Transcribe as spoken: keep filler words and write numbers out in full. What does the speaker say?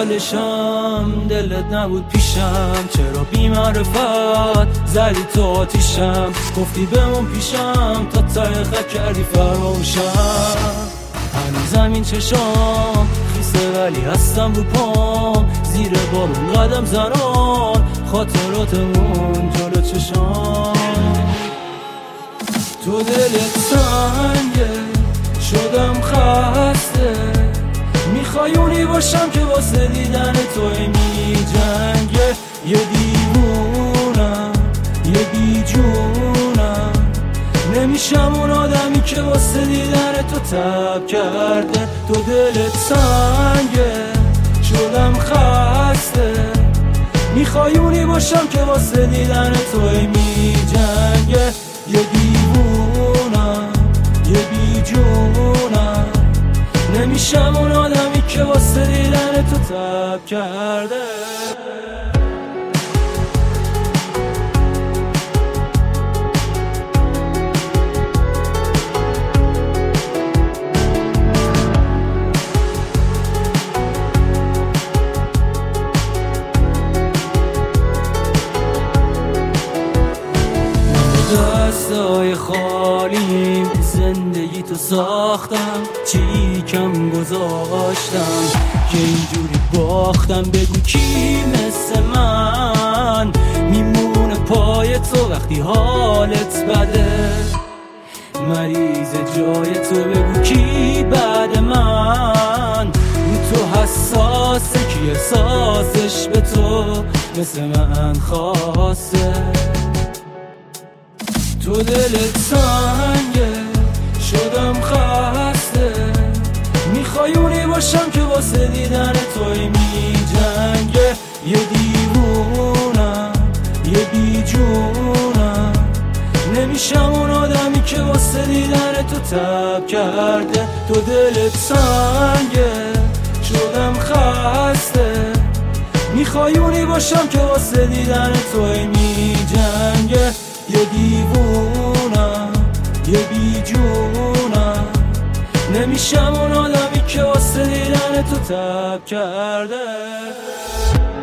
سالشم دلت نبود پیشم، چرا بی معرفت زدی تو آتیشم، گفتی بمون پیشم تا ته خط کردی فراموشم. هنوزم این چشام خیسه ولی هستم رو پام، زیر بارون قدم زنان خاطراتمون جلو چشام. تو دلت سنگه شدم خسته، میخوای اونی باشم که واسه دیدن توی می جنگه. یه دیوونم یه بی جونم، نمیشم اون آدمی که واسه دیدن تو تب کرده. تو دلت سنگه شدم خسته، میخوای اونی باشم که واسه دیدن توی می جنگه. یه دیوونم یه بی جونم، نمیشم اون آدمی که واسه دیدن تو تب کرده. دستای خالیم زندگی تو ساختم، چی کم گذاشتم که اینجوری باختم. بگو کی مثل من میمونه پای تو وقتی حالت بده، مریض جای تو. بگو کی بعد من رو تو حساسه، کی احساسش به تو مثل من خاصه. تو دلت سنگه شدم خسته، میخوای اونی باشم که واسه دیدن توی می جنگه. یه دیوونم یه بی جونم، نمیشم اون آدمی که واسه دیدن تو تب کرده. تو دلت سنگه شدم خسته، میخوای اونی باشم که واسه دیدن توی می جنگه. یه دیوونم یه بی جونم، نمیشم اون آدمی که واسه دیدن تو تب کرده.